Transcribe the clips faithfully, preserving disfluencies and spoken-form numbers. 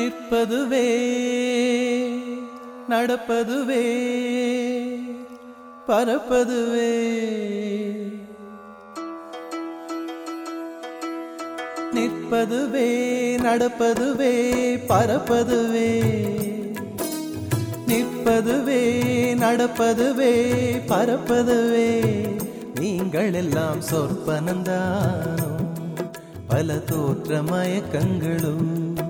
நிற்பதுவே நடப்பதுவே பறப்பதுவே. நிற்பதுவே நடப்பதுவே பறப்பதுவே. நிற்பதுவே நடப்பதுவே பறப்பதுவே. நீங்கள் எல்லாம் சொற்பனந்தானோ பல தோற்ற மயக்கங்களும்.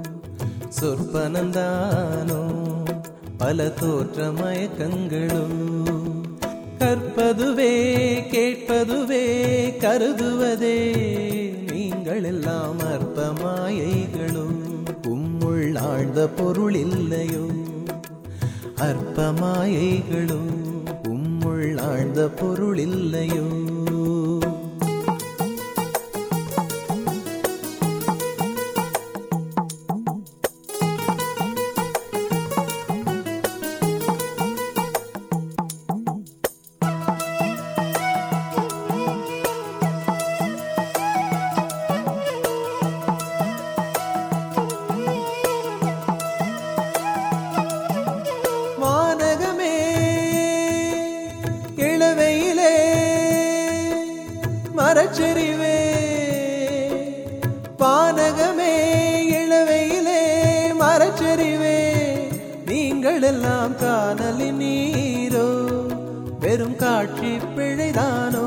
சொற்பனந்தானோ பல தோற்ற மயக்கங்களும். கற்பதுவே கேட்பதுவே கருதுவதே. நீங்கள் எல்லாம் அற்ப மாயைகளும். உம்முள் ஆழ்ந்த பொருள் இல்லையோ அற்ப மாயைகளும். உம்முள் ஆழ்ந்த பொருள் இல்லையோ. மரச்செறிவே வானகமே இளவையிலே மரச்செறிவே. நீங்கள் எல்லாம் காணலின் நீரோ வெறும் காட்சி பிழைதானோ.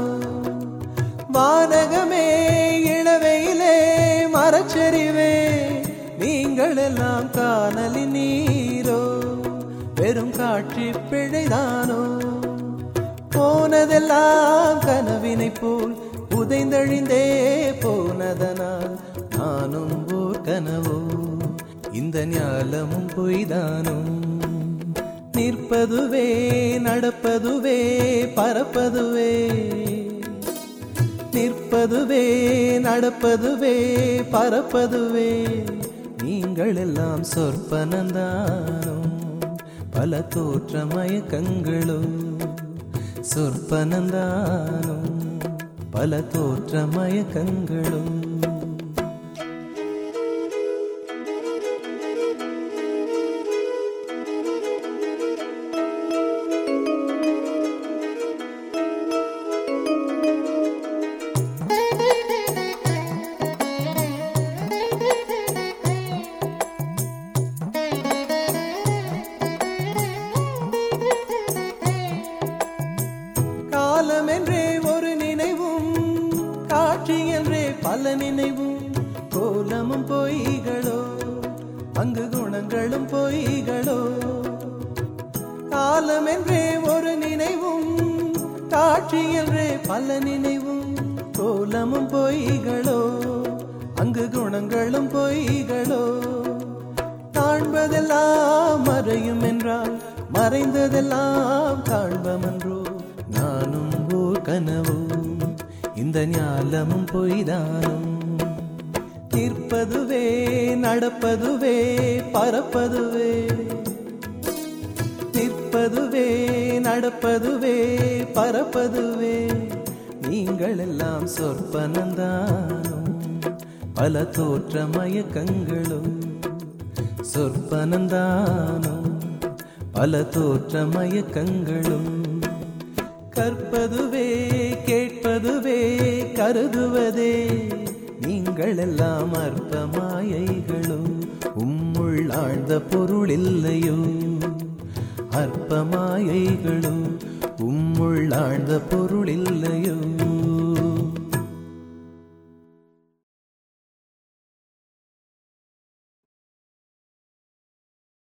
வானகமே இளவையிலே மரச்செறிவே. நீங்கள் எல்லாம் காணலின் நீரோ வெறும் காட்சி பிழைதானோ. போனதெல்லாம் கனவினை போல் உதைந்தழிந்தே போனதனால் நானும் ஓர் கனவோ இந்த ஞாலமும் பொய்தானோ. நிற்பதுவே நடப்பதுவே பறப்பதுவே. நிற்பதுவே நடப்பதுவே பறப்பதுவே. நீங்கள் எல்லாம் சொற்பனந்தானோ பல தோற்ற மயக்கங்களும். சொற்பனந்தானோ பல தோற்ற மயக்கங்களும். காலம் என்றே ஒரு நினைவும் காட்சி என்றே பல நினைவும். கோலமும் பொய்களோ அங்கு குணங்களும் பொய்களோ. காலம் என்றே ஒரு நினைவும் காட்சி என்றே பல நினைவும். கோலமும் பொய்களோ அங்கு குணங்களும் பொய்களோ. காண்பதெல்லாம் மறையும் என்றால் மறைந்ததெல்லாம் காண்பமன்றோ. நானும் ஓர் கனவோ இந்த ஞாலமும் பொய்தானும். நிற்பதுவே நடப்பதுவே பறப்பதுவே. நிற்பதுவே நடப்பதுவே பறப்பதுவே. நீங்கள் எல்லாம் சொற்பனந்தானோ பல தோற்ற மயக்கங்களும். சொற்பனந்தானோ பல தோற்ற மயக்கங்களும். கற்பதுவே கேட்பதுவே கருதுவதே. நீங்கள் எல்லாம் அற்ப மாயைகளும். உம்முள் ஆழ்ந்த பொருள் இல்லையோ அற்ப மாயைகளும். உம்முள் ஆழ்ந்த பொருள் இல்லையோ.